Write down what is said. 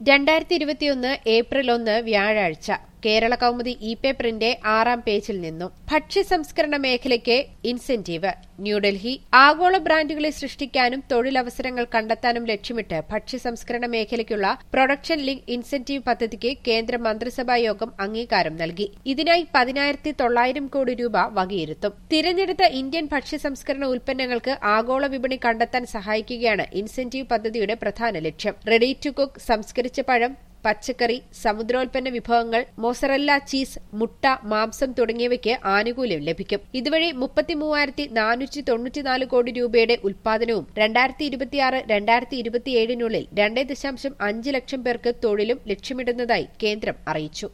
2021 April 1 വ്യാഴാഴ്ച കേരള കൗമുദി ഇ-പേപ്പറിന്റെ 6-ാം പേജിൽ നിന്നും ഭക്ഷ്യ സംസ്കരണ മേഖലയ്ക്ക് ഇൻസെന്റീവ്. ന്യൂഡൽഹി. ആഗോള ബ്രാൻഡുകളെ സൃഷ്ടിക്കാനും തൊഴിലവസരങ്ങൾ കണ്ടെത്താനും ലക്ഷ്യമിട്ട് ഭക്ഷ്യ സംസ്കരണ മേഖലയ്ക്കുള്ള പ്രൊഡക്ഷൻ ലിങ്ക് ഇൻസെന്റീവ് പദ്ധതിക്ക് കേന്ദ്ര മന്ത്രിസഭാ യോഗം അംഗീകാരം നൽകി. ഇതിനായി 10,900 കോടി രൂപ വകയിരുത്തും. തിരഞ്ഞെടുത്ത ഇന്ത്യൻ ഭക്ഷ്യ സംസ്കരണ ഉൽപ്പന്നങ്ങൾക്ക് ആഗോള വിപണി കണ്ടെത്താൻ സഹായിക്കുകയാണ് ഇൻസെന്റീവ് പദ്ധതിയുടെ പ്രധാന ലക്ഷ്യം. റെഡി ടു കുക്ക്, സംസ്കരിച്ച പഴം, പച്ചക്കറി, സമുദ്രോൽപ്പന്ന വിഭവങ്ങൾ, മൊസറല്ല ചീസ്, മുട്ട, മാംസം തുടങ്ങിയവയ്ക്ക് ആനുകൂല്യം ലഭിക്കും. ഇതുവഴി 33,494 കോടി രൂപയുടെ ഉൽപ്പാദനവും 2026-2027 2.5 ലക്ഷം പേർക്ക് തൊഴിലും ലക്ഷ്യമിടുന്നതായി കേന്ദ്രം അറിയിച്ചു.